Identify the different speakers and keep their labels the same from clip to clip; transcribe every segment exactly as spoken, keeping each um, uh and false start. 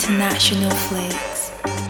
Speaker 1: International Flicks.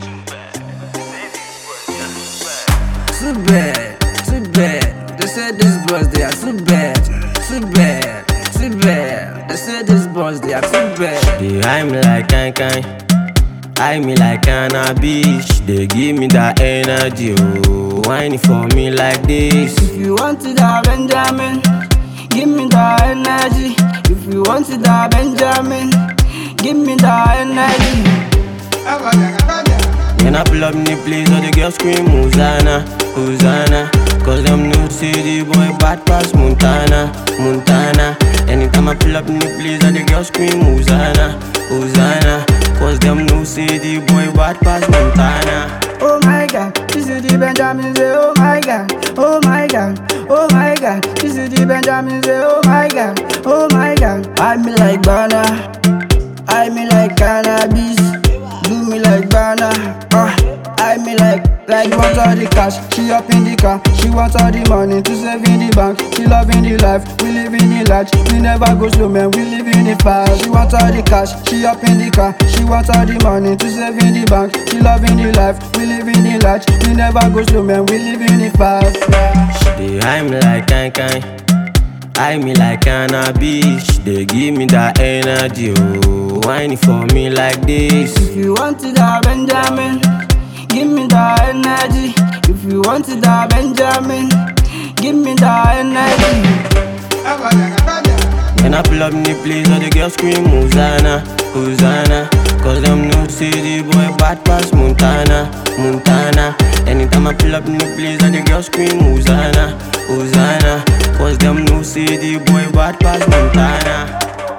Speaker 2: Too bad, too bad. They said these boys they are too bad, too bad, too bad. They said these boys they are too bad.
Speaker 3: They hide me like kind kind, hide me like cannabis. They give me that energy, oh, whining for me like this.
Speaker 2: If you want it, that Benjamin, give me that energy. If you want it, that Benjamin, give me that energy.
Speaker 3: When I pull up in the place, all the girls scream Hosanna, Hosanna. Cause them know say the boy bad pass Montana, Montana. Anytime I pull up in the place, all the girls scream Hosanna, Hosanna. Cause them know say the boy bad pass Montana.
Speaker 2: Oh my God, this is the Benjamin say oh my God, oh my God, oh my God. This is the Benjamin say oh my God, oh my God. I me like banana, I me like cannabis. Do me like banana, uh, I me like, like want all the cash. She up in the car, she wants all the money to save in the bank. She loving the life, we live in the large. We never go slow, man, we live in the fast. She wants all the cash, she up in the car, she wants all the money to save in the bank. She loving the life, we live in the large. We never go slow, man, we live in the fast.
Speaker 3: They hide me like kind kind, hide me like cannabis. They give me that energy, oh, whining for me like this.
Speaker 2: If you want it, that Benjamin, give me that energy. If you want it, that Benjamin, give me that energy.
Speaker 3: When I pull up in the place, all the girls scream Hosanna, Hosanna. Cause them know say the boy bad pass Montana, Montana. Anytime I pull up in the place, all the girls scream Hosanna, Hosanna. Cause them know say the boy bad pass Montana.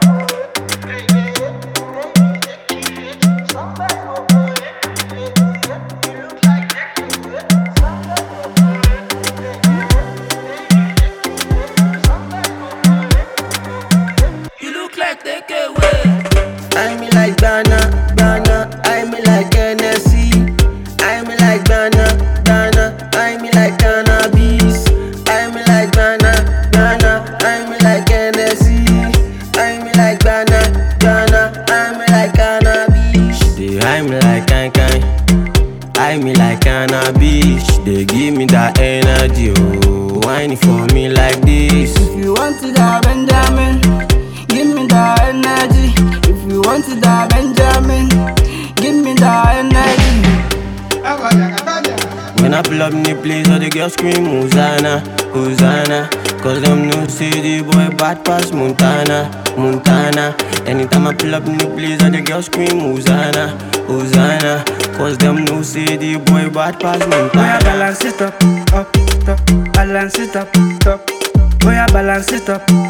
Speaker 3: I me like Dana, Dana, I me like Hennessy. I me like Dana, Dana, I me like cannabis. I me like Dana, Dana, I me like Hennessy. I me like Dana, Dana, I me like cannabis. They hide me like kind kind, I me like cannabis. They give me that energy, oh, whining for me like this.
Speaker 2: If you want it, that Benjamin, give me that energy. If you want it, that Benjamin, give me that energy.
Speaker 3: When I pull up in the place, all the girls scream Hosanna, Hosanna. Cause them know say the boy bad pass Montana, Montana. Anytime I pull up in the place, all the girls scream Hosanna, Hosanna. Cause them know say the boy bad pass Montana.
Speaker 2: Balance it up, up, up. Balance it up, up. Boy, balance it up.